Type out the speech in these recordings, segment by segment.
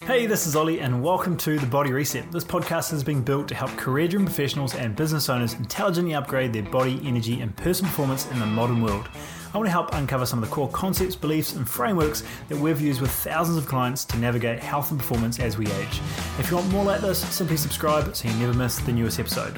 Hey, this is Ollie and welcome to The Body Reset. This podcast has been built to help career-driven professionals and business owners intelligently upgrade their body, energy and personal performance in the modern world. I want to help uncover some of the core concepts, beliefs and frameworks that we've used with thousands of clients to navigate health and performance as we age. If you want more like this, simply subscribe so you never miss the newest episode.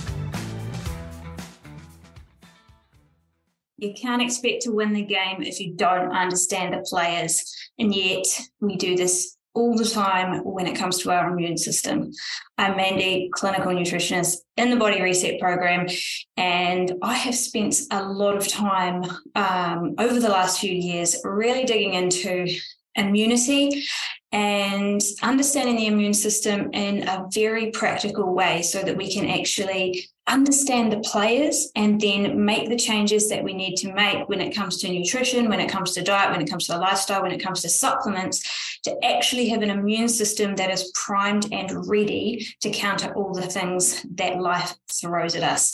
You can't expect to win the game if you don't understand the players, and yet we do this all the time when it comes to our immune system. I'm Mandy, clinical nutritionist in the Body Reset program, and I have spent a lot of time over the last few years really digging into immunity and understanding the immune system in a very practical way so that we can actually understand the players and then make the changes that we need to make when it comes to nutrition, when it comes to diet, when it comes to lifestyle, when it comes to supplements, to actually have an immune system that is primed and ready to counter all the things that life throws at us.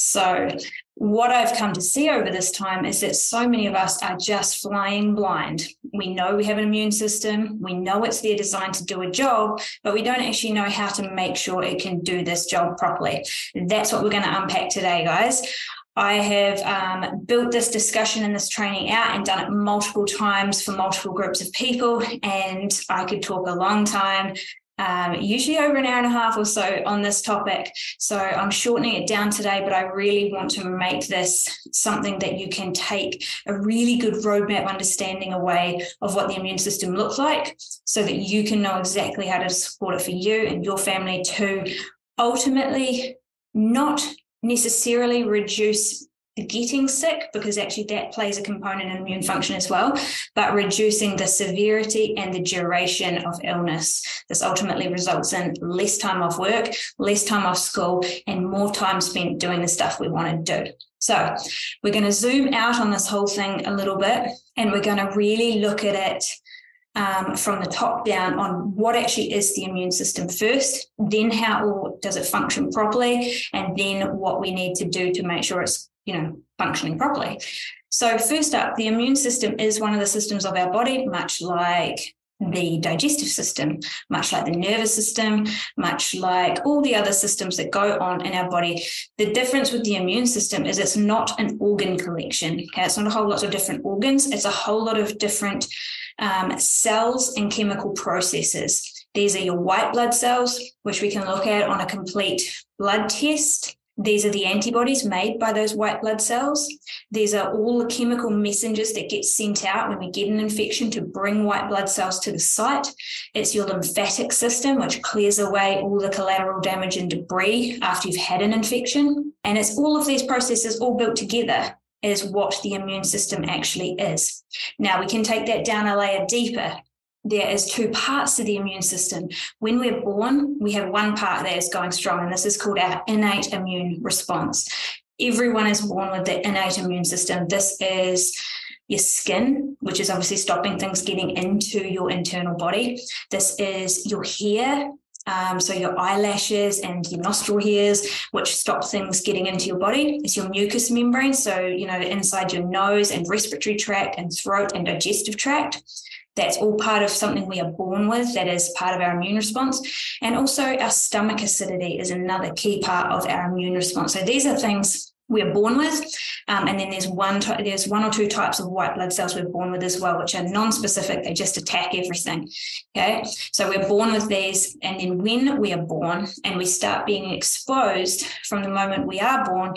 So what I've come to see over this time is that so many of us are just flying blind. We know we have an immune system. We know it's there designed to do a job, but we don't actually know how to make sure it can do this job properly. That's what we're going to unpack today, guys. I have built this discussion and this training out and done it multiple times for multiple groups of people, and I could talk a long time, usually over an hour and a half or so on this topic. So I'm shortening it down today, but I really want to make this something that you can take a really good roadmap understanding away of what the immune system looks like so that you can know exactly how to support it for you and your family to ultimately not necessarily reduce getting sick, because actually that plays a component in immune function as well, but reducing the severity and the duration of illness. This ultimately results in less time off work, less time off school, and more time spent doing the stuff we want to do. So we're going to zoom out on this whole thing a little bit, and we're going to really look at it from the top down on what actually is the immune system first, then how does it function properly, and then what we need to do to make sure it's functioning properly. So first up, the immune system is one of the systems of our body, much like the digestive system, much like the nervous system, much like all the other systems that go on in our body. The difference with the immune system is it's not an organ collection. Okay? It's not a whole lot of different organs. It's a whole lot of different cells and chemical processes. These are your white blood cells, which we can look at on a complete blood test. These are the antibodies made by those white blood cells. These are all the chemical messengers that get sent out when we get an infection to bring white blood cells to the site. It's your lymphatic system, which clears away all the collateral damage and debris after you've had an infection. And it's all of these processes all built together is what the immune system actually is. Now, we can take that down a layer deeper. There is two parts to the immune system. When we're born, we have one part that is going strong, and this is called our innate immune response. Everyone is born with the innate immune system. This is your skin, which is obviously stopping things getting into your internal body. This is your hair, so your eyelashes and your nostril hairs, which stop things getting into your body. It's your mucous membrane, so inside your nose and respiratory tract and throat and digestive tract. That's all part of something we are born with. That is part of our immune response. And also our stomach acidity is another key part of our immune response. So these are things we're born with. And then there's one or two types of white blood cells we're born with as well, which are non-specific. They just attack everything. Okay. So we're born with these. And then when we are born and we start being exposed from the moment we are born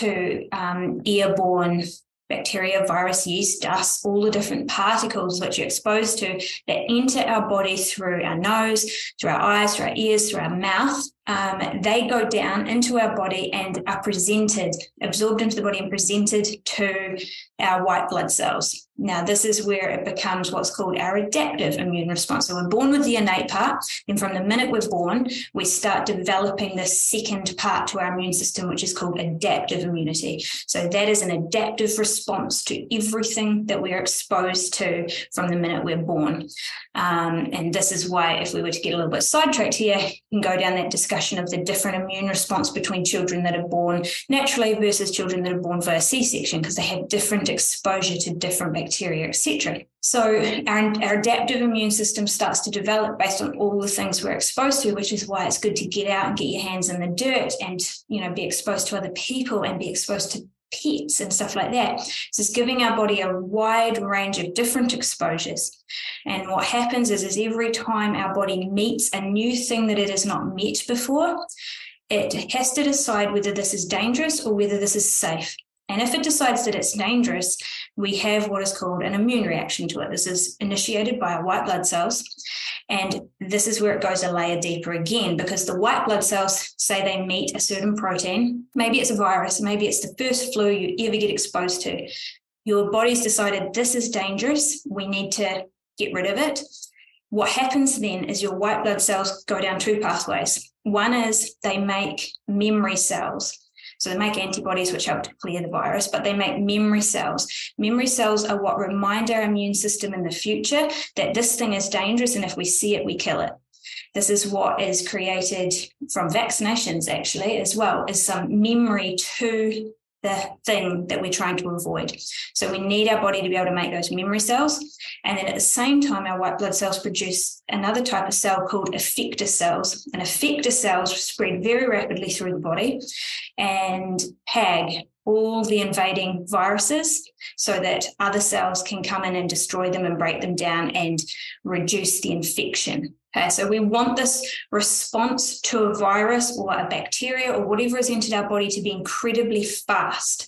to airborne bacteria, virus, yeast, dust, all the different particles which you're exposed to that enter our body through our nose, through our eyes, through our ears, through our mouth. They go down into our body and are absorbed into the body and presented to our white blood cells. Now, this is where it becomes what's called our adaptive immune response. So we're born with the innate part, and from the minute we're born, we start developing the second part to our immune system, which is called adaptive immunity. So that is an adaptive response to everything that we're exposed to from the minute we're born. And this is why, if we were to get a little bit sidetracked here, you can go down that discussion discussion of the different immune response between children that are born naturally versus children that are born via C-section, because they have different exposure to different bacteria, etc. So our adaptive immune system starts to develop based on all the things we're exposed to, which is why it's good to get out and get your hands in the dirt and, be exposed to other people and be exposed to pets and stuff like that. So it's giving our body a wide range of different exposures. And what happens is every time our body meets a new thing that it has not met before, it has to decide whether this is dangerous or whether this is safe. And if it decides that it's dangerous, we have what is called an immune reaction to it. This is initiated by our white blood cells. And this is where it goes a layer deeper again, because the white blood cells say they meet a certain protein. Maybe it's a virus, maybe it's the first flu you ever get exposed to. Your body's decided this is dangerous. We need to get rid of it. What happens then is your white blood cells go down two pathways. One is they make memory cells. So they make antibodies which help to clear the virus, but they make memory cells. Memory cells are what remind our immune system in the future that this thing is dangerous, and if we see it, we kill it. This is what is created from vaccinations, actually, as well, is some memory to the thing that we're trying to avoid. So we need our body to be able to make those memory cells. And then at the same time, our white blood cells produce another type of cell called effector cells. And effector cells spread very rapidly through the body and tag all the invading viruses so that other cells can come in and destroy them and break them down and reduce the infection. Okay, so we want this response to a virus or a bacteria or whatever has entered our body to be incredibly fast.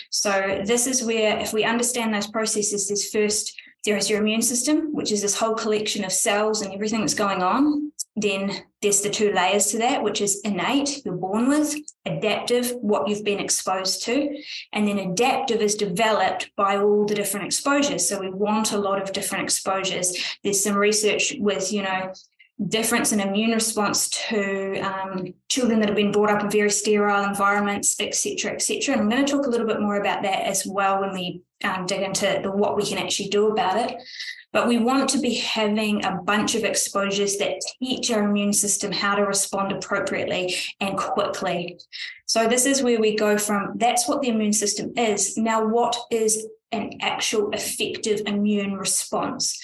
So this is where, if we understand those processes, there is your immune system, which is this whole collection of cells and everything that's going on. Then there's the two layers to that, which is innate, you're born with, adaptive, what you've been exposed to, and then adaptive is developed by all the different exposures. So we want a lot of different exposures. There's some research with, difference in immune response to children that have been brought up in very sterile environments, et cetera, et cetera. And I'm going to talk a little bit more about that as well when we dig into what we can actually do about it. But we want to be having a bunch of exposures that teach our immune system how to respond appropriately and quickly. So this is where we go from, that's what the immune system is. Now, what is an actual effective immune response?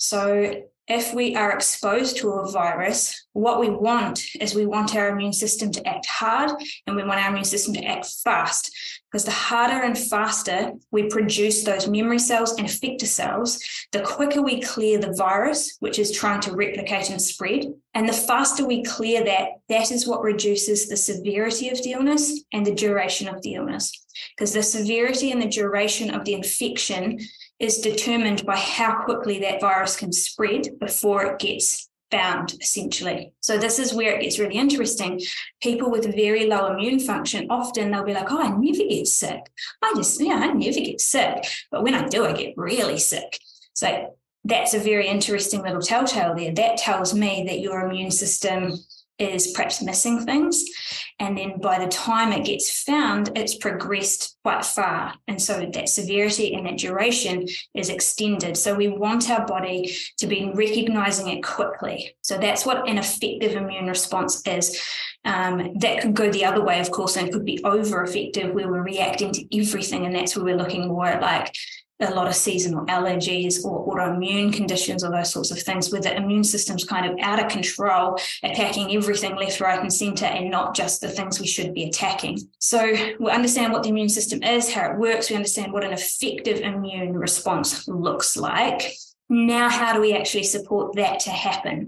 So if we are exposed to a virus, what we want is we want our immune system to act hard and we want our immune system to act fast, because the harder and faster we produce those memory cells and effector cells, the quicker we clear the virus, which is trying to replicate and spread. And the faster we clear that, that is what reduces the severity of the illness and the duration of the illness, because the severity and the duration of the infection is determined by how quickly that virus can spread before it gets found, essentially. So this is where it gets really interesting. People with very low immune function, often they'll be like, I never get sick. I never get sick. But when I do, I get really sick. So that's a very interesting little telltale there. That tells me that your immune system is perhaps missing things. And then by the time it gets found, it's progressed quite far. And so that severity and that duration is extended. So we want our body to be recognizing it quickly. So that's what an effective immune response is. That could go the other way, of course, and it could be over-effective where we're reacting to everything. And that's where we're looking more at like a lot of seasonal allergies or autoimmune conditions or those sorts of things where the immune system's kind of out of control, attacking everything left, right, and center, and not just the things we should be attacking. So we understand what the immune system is, how it works. We understand what an effective immune response looks like. Now, how do we actually support that to happen?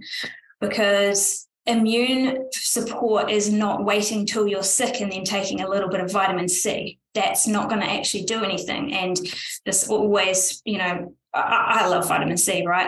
Because immune support is not waiting till you're sick and then taking a little bit of vitamin C. That's not going to actually do anything. And this always, I love vitamin C, right?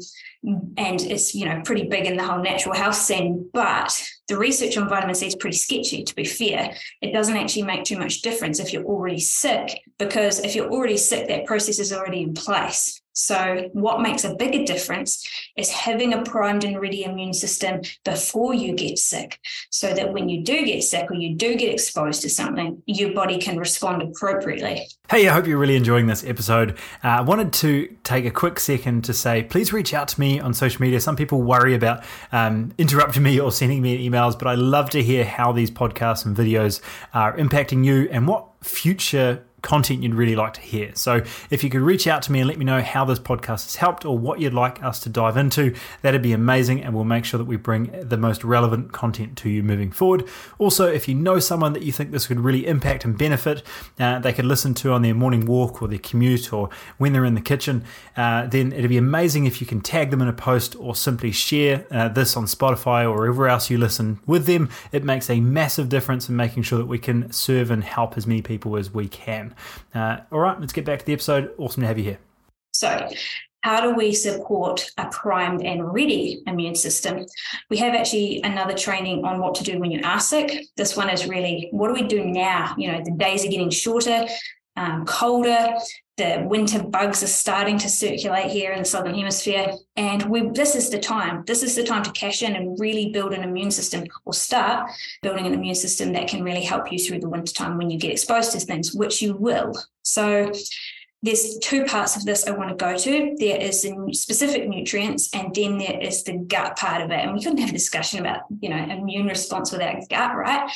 And it's, pretty big in the whole natural health scene. But the research on vitamin C is pretty sketchy, to be fair. It doesn't actually make too much difference if you're already sick, because if you're already sick, that process is already in place. So what makes a bigger difference is having a primed and ready immune system before you get sick, so that when you do get sick or you do get exposed to something, your body can respond appropriately. Hey, I hope you're really enjoying this episode. I wanted to take a quick second to say, please reach out to me on social media. Some people worry about interrupting me or sending me emails, but I love to hear how these podcasts and videos are impacting you and what future content you'd really like to hear. So if you could reach out to me and let me know how this podcast has helped or what you'd like us to dive into, that'd be amazing, and we'll make sure that we bring the most relevant content to you moving forward. Also, if you know someone that you think this could really impact and benefit, they could listen to on their morning walk or their commute or when they're in the kitchen, then it'd be amazing if you can tag them in a post or simply share this on Spotify or wherever else you listen with them. It makes a massive difference in making sure that we can serve and help as many people as we can. All right, let's get back to the episode. Awesome to have you here. So, how do we support a primed and ready immune system? We have actually another training on what to do when you are sick. This one is really, what do we do now? You know, the days are getting shorter, colder. The winter bugs are starting to circulate here in the Southern Hemisphere. And this is the time. This is the time to cash in and really build an immune system, or start building an immune system that can really help you through the winter time when you get exposed to things, which you will. So there's two parts of this I want to go to. There is the specific nutrients, and then there is the gut part of it. And we couldn't have a discussion about, immune response without gut, right?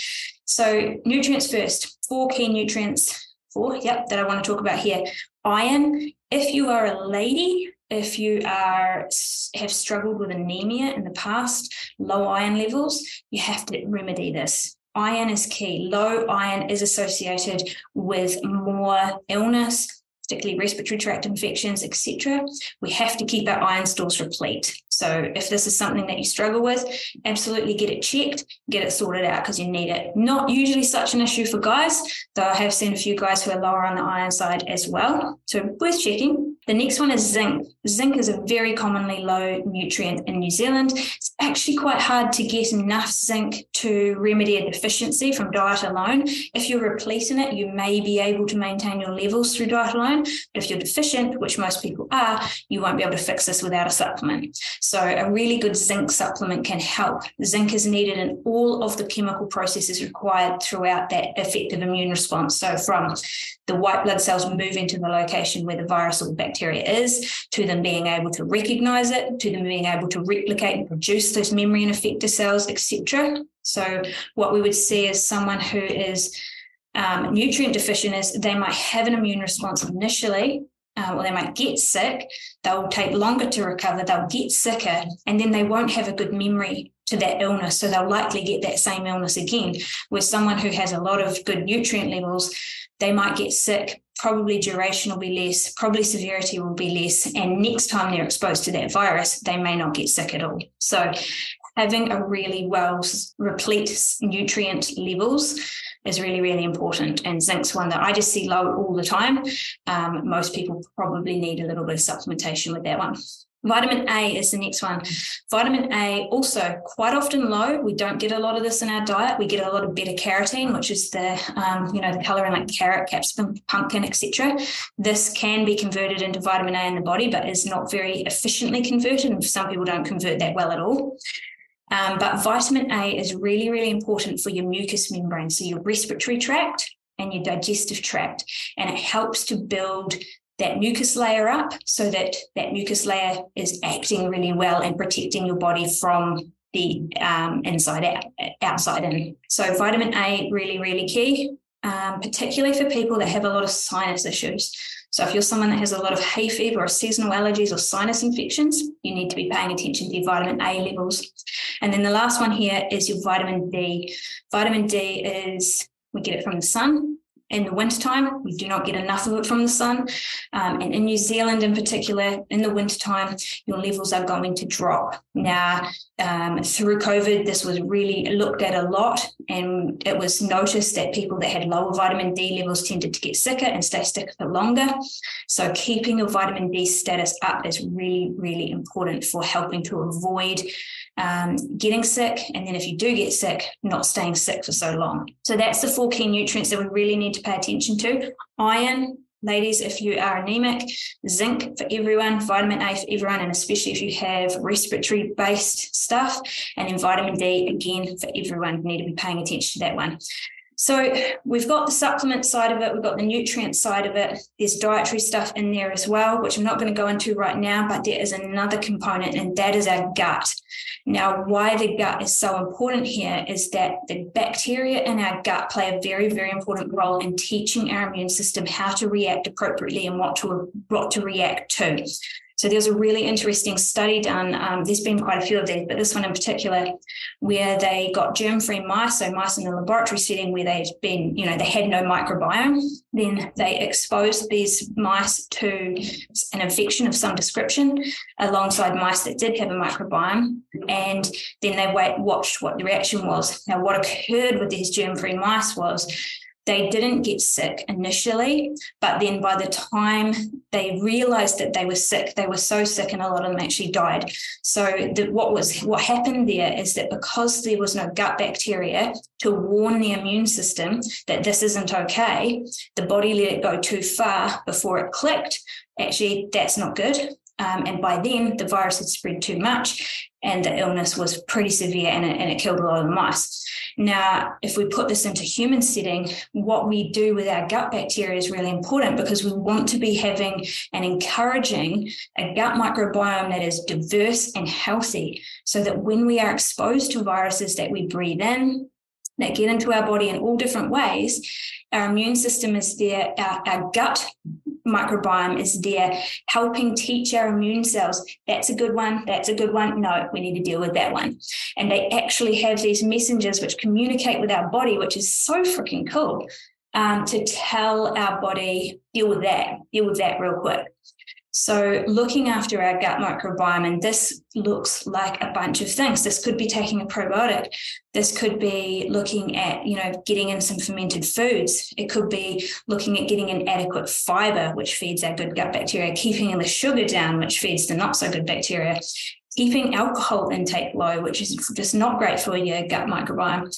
So nutrients first, 4 key nutrients. That I want to talk about here. Iron. If you are a lady, if you have struggled with anemia in the past, low iron levels, you have to remedy this. Iron is key. Low iron is associated with more illness, particularly respiratory tract infections, etc. We have to keep our iron stores replete. So if this is something that you struggle with, absolutely get it checked, get it sorted out, because you need it. Not usually such an issue for guys, though I have seen a few guys who are lower on the iron side as well. So worth checking. The next one is zinc. Zinc is a very commonly low nutrient in New Zealand. It's actually quite hard to get enough zinc to remedy a deficiency from diet alone. If you're repleting it, you may be able to maintain your levels through diet alone. But if you're deficient, which most people are, you won't be able to fix this without a supplement. So a really good zinc supplement can help. Zinc is needed in all of the chemical processes required throughout that effective immune response. So from the white blood cells moving to the location where the virus or bacteria is, to them being able to recognize it, to them being able to replicate and produce those memory and effector cells, etc. So what we would see is someone who is nutrient deficient is they might have an immune response initially, or they might get sick. They'll take longer to recover, they'll get sicker, and then they won't have a good memory to that illness. So they'll likely get that same illness again. Where someone who has a lot of good nutrient levels, they might get sick, probably duration will be less, probably severity will be less, and next time they're exposed to that virus, they may not get sick at all. So having a really well replete nutrient levels is really, really important. And zinc's one that I just see low all the time. Most people probably need a little bit of supplementation with that one. Vitamin A is the next one. Vitamin A also quite often low. We don't get a lot of this in our diet. We get a lot of beta carotene, which is the color in like carrot, capsicum, pumpkin, etc. This can be converted into vitamin A in the body, but is not very efficiently converted. And some people don't convert that well at all. But vitamin A is really, really important for your mucous membrane, so your respiratory tract and your digestive tract. And it helps to build that mucus layer up so that that mucus layer is acting really well and protecting your body from the inside out, outside in. So vitamin A, really, really key, particularly for people that have a lot of sinus issues. So if you're someone that has a lot of hay fever or seasonal allergies or sinus infections, you need to be paying attention to your vitamin A levels. And then the last one here is your vitamin D. Vitamin D we get it from the sun. In the wintertime, we do not get enough of it from the sun. And in New Zealand in particular, in the wintertime, your levels are going to drop. Now, through COVID, this was really looked at a lot, and it was noticed that people that had lower vitamin D levels tended to get sicker and stay sick for longer. So keeping your vitamin D status up is really, really important for helping to avoid getting sick, and then if you do get sick, not staying sick for so long. So that's the 4 key nutrients that we really need to pay attention to. Iron, Ladies, if you are anemic, zinc for everyone, vitamin A for everyone, and especially if you have respiratory-based stuff, and then vitamin D, again, for everyone. You need to be paying attention to that one. So we've got the supplement side of it, we've got the nutrient side of it, there's dietary stuff in there as well, which I'm not going to go into right now, but there is another component, and that is our gut. Now, why the gut is so important here is that the bacteria in our gut play a very, very important role in teaching our immune system how to react appropriately and what to react to. So there's a really interesting study done. There's been quite a few of these, but this one in particular, where they got germ-free mice, so mice in a laboratory setting where they had no microbiome. Then they exposed these mice to an infection of some description alongside mice that did have a microbiome. And then they watched what the reaction was. Now, what occurred with these germ-free mice was they didn't get sick initially, but then by the time they realized that they were sick, they were so sick, and a lot of them actually died. So what happened there is that because there was no gut bacteria to warn the immune system that this isn't okay, the body let it go too far before it clicked. Actually, that's not good. And by then, the virus had spread too much, and the illness was pretty severe, and it killed a lot of the mice. Now, if we put this into human setting, what we do with our gut bacteria is really important, because we want to be having and encouraging a gut microbiome that is diverse and healthy, so that when we are exposed to viruses that we breathe in, that get into our body in all different ways, our immune system is there, our gut microbiome is there helping teach our immune cells, that's a good one, no, we need to deal with that one. And they actually have these messengers which communicate with our body, which is so freaking cool, to tell our body, deal with that real quick. So looking after our gut microbiome, and this looks like a bunch of things. This could be taking a probiotic. This could be looking at, getting in some fermented foods. It could be looking at getting in adequate fiber, which feeds our good gut bacteria, keeping the sugar down, which feeds the not so good bacteria, keeping alcohol intake low, which is just not great for your gut microbiome,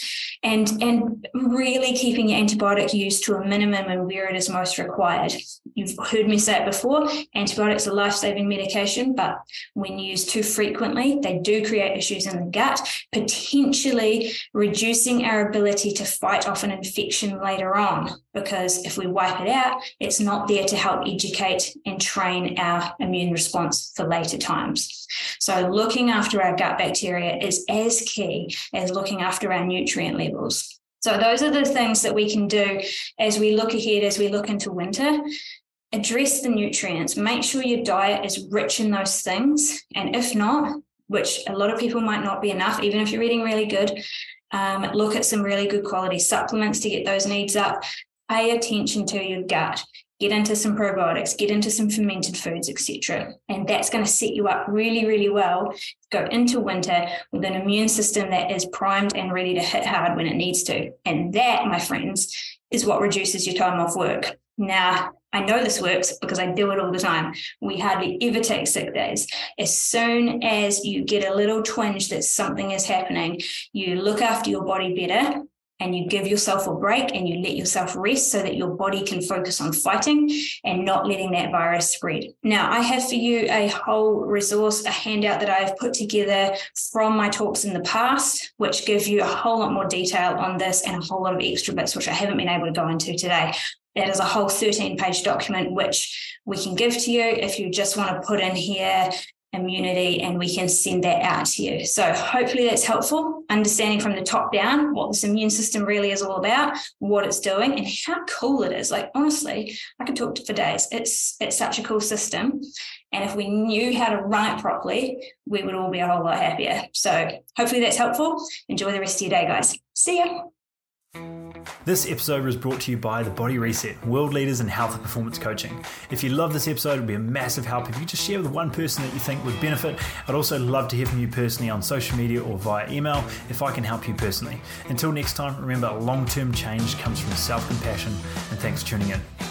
and really keeping your antibiotic use to a minimum and where it is most required. You've heard me say it before, antibiotics are life-saving medication, but when used too frequently, they do create issues in the gut, potentially reducing our ability to fight off an infection later on, because if we wipe it out, it's not there to help educate and train our immune response for later times. So looking after our gut bacteria is as key as looking after our nutrient levels. So those are the things that we can do as we look ahead, as we look into winter. Address the nutrients. Make sure your diet is rich in those things. And if not, which a lot of people might not be enough, even if you're eating really good, look at some really good quality supplements to get those needs up. Pay attention to your gut. Get into some probiotics, get into some fermented foods, etc. And that's going to set you up really, really well to go into winter with an immune system that is primed and ready to hit hard when it needs to. And that, my friends, is what reduces your time off work. Now, I know this works because I do it all the time. We hardly ever take sick days. As soon as you get a little twinge that something is happening, you look after your body better, and you give yourself a break and you let yourself rest so that your body can focus on fighting and not letting that virus spread. Now, I have for you a whole resource, a handout that I've put together from my talks in the past, which give you a whole lot more detail on this and a whole lot of extra bits, which I haven't been able to go into today. That is a whole 13-page document, which we can give to you if you just want to put in here immunity, and we can send that out to you. So hopefully that's helpful, understanding from the top down what this immune system really is all about, what it's doing, and how cool it is. Like, honestly, I could talk for days. It's such a cool system. And if we knew how to run it properly, we would all be a whole lot happier. So hopefully that's helpful. Enjoy the rest of your day, guys. See ya. This episode was brought to you by The Body Reset, world leaders in health and performance coaching. If you love this episode, it would be a massive help if you just share with one person that you think would benefit. I'd also love to hear from you personally on social media or via email if I can help you personally. Until next time, remember, long-term change comes from self-compassion, and thanks for tuning in.